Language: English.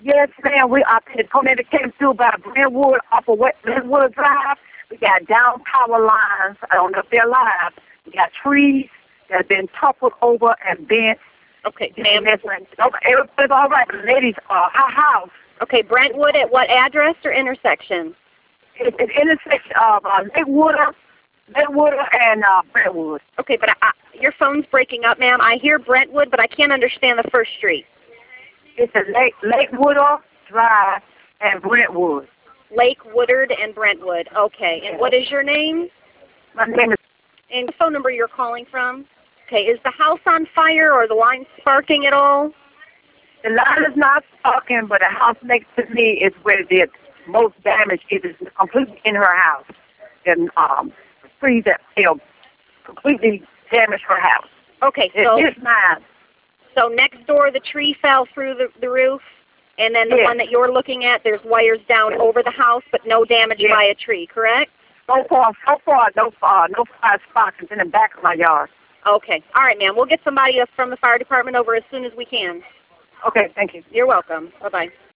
Yes, ma'am. The tornado came through by Brentwood off of West Brentwood Drive. We got down power lines. I don't know if they're alive. We got trees that have been toppled over and bent. Okay, ma'am. Everybody's all right. The ladies, our house. Okay, Brentwood at what address or intersection? It's an intersection of Lakewood and Brentwood. Okay, but your phone's breaking up, ma'am. I hear Brentwood, but I can't understand the first street. It's a Lakewood Drive and Brentwood. Lake Woodard and Brentwood. Okay, and what is your name? My name is... And the phone number you're calling from? Okay, is the house on fire or the line sparking at all? The line is not sparking, but the house next to me is where the most damage is. It's completely in her house. And trees that completely damaged her house. Okay, so it's mine. So next door the tree fell through the roof, and then the one that you're looking at, there's wires down over the house, but no damage by a tree, correct? So far, no fire spots in the back of my yard. Okay. All right, ma'am. We'll get somebody from the fire department over as soon as we can. Okay, thank you. You're welcome. Bye-bye.